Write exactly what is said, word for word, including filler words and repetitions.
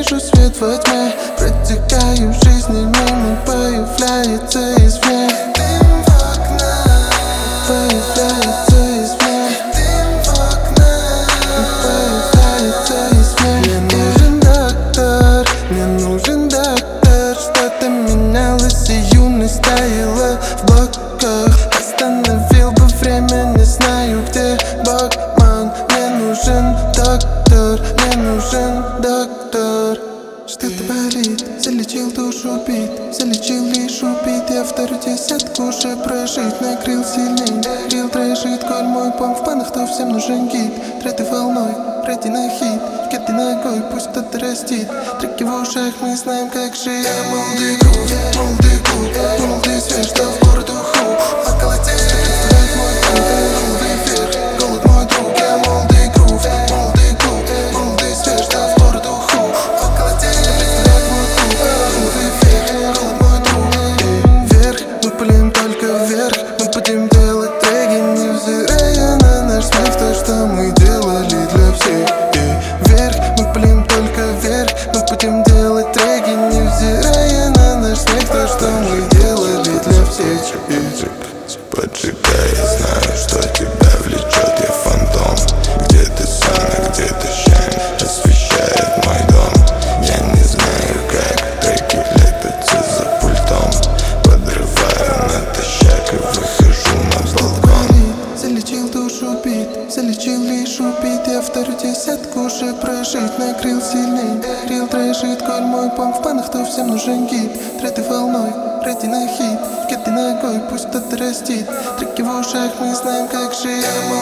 вижу свет во тьме, протекаю в жизни мимо, появляется извне. Дым в окна, появляется извне. Дым в окна, появляется извне. Мне нужен доктор, мне нужен доктор. Что-то менялось, и юность таяла в блоках. Остановил бы время, не знаю где Богман. Мне нужен доктор, мне нужен доктор. Что-то болит, залечил душу бит, залечил лишь убит. Я вторую десятку уже прожить, накрыл сильней, рил дрожит, коль мой пом в панах, то всем нужен гид. Треты волной, пройди на хит, кеды ногой, пусть кто-то растит. Треки в ушах, мы знаем как жить. Я молодый грув, молодый клуб, молодый свет, что в бороду хук. Околотеть, представляет мой путь, голый вверх, голод мой друг. Я молодый грув, молодый клуб, молодый свет, что в бороду хук. Околотеть, представляет мой путь, голый вверх, голод мой друг. Вверх, мы пылим только вверх, мы будем делать треки, невзирая на наш смех, то, что мы делали для всех. Вверх, мы пылим только вверх, мы будем делать треки, невзирая на наш смех, то, что мы делали для всех. Поджигай, я знаю, что тебя влечет, я фантом. Где ты сон, а где ты щен, освещает мой дом. Я не знаю, как треки лепятся за пультом. Подрываю натощак и выхожу на балкон. Залечил душу бит, залечил лишь убит. Я вторую десятку уже прожить, накрыл сильней, рил дрожит, коль мой пом в панах, то всем нужен гид. Треты волной, пройди на хит, кеды ногой, пусть кто-то растит. Треки в ушах, мы знаем как жить.